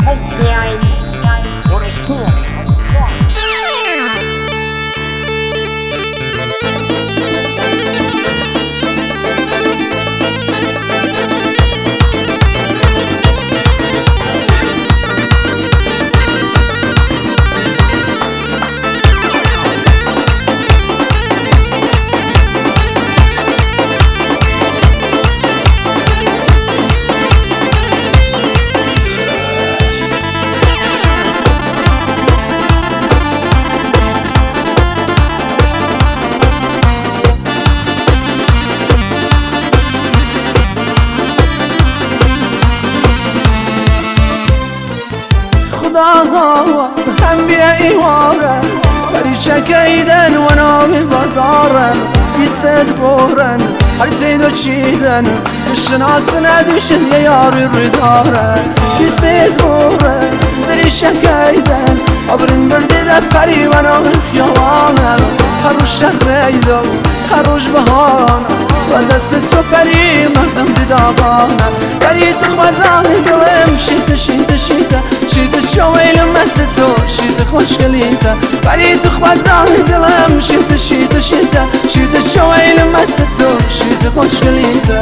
الزين ورسول هم بیا ایواره پریشه کیدن و ناوی بازارن بیسد بورن هر زیدو چیدن شناس ندیشن یه یاری روی دارن بیسد بورن دریشه کیدن عبرین بردی ده پری و ناوی خیوانم هر روش شهریدو هر روش بهانم و دست تو پری مغزم دیدابانم پری تو خوزانی دلم شیطه شیطه شیطه شیطه چویل مستو شیطه خوشگلیته پری تو خوزانی دلم شیطه شیطه شیطه شیطه چویل مستو شیطه خوشگلیته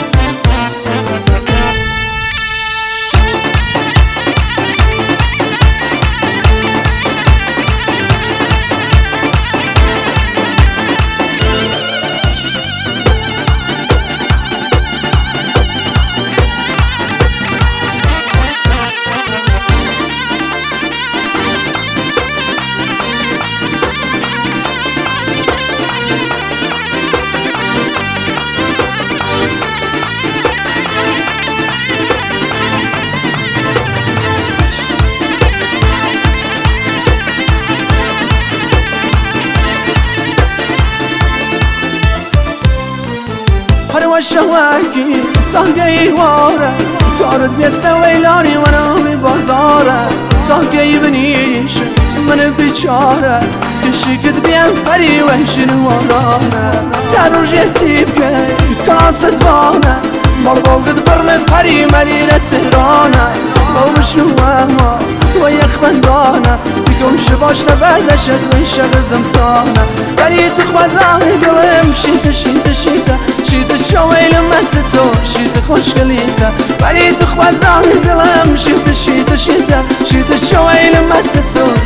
وشواكي تهجي واره كارد بيسويلاني وانا ببازاره تهجي بنيش من بيشاره كشكت بيان بري وحشن ورانا كانوا جيتي بكي كاسد بانا مرضو قد برن بري مدينة تهرانا وشوهما ويخ بندانا بكم شباش نبازش از ويشه بزمسانا بري تخوزاني دلم شيطة شيطة شيطة شيطة شويل مستو شيطة خوشگليته بري تخوزاني دلم شيطة شيطة شيطة شيطة شويل مستو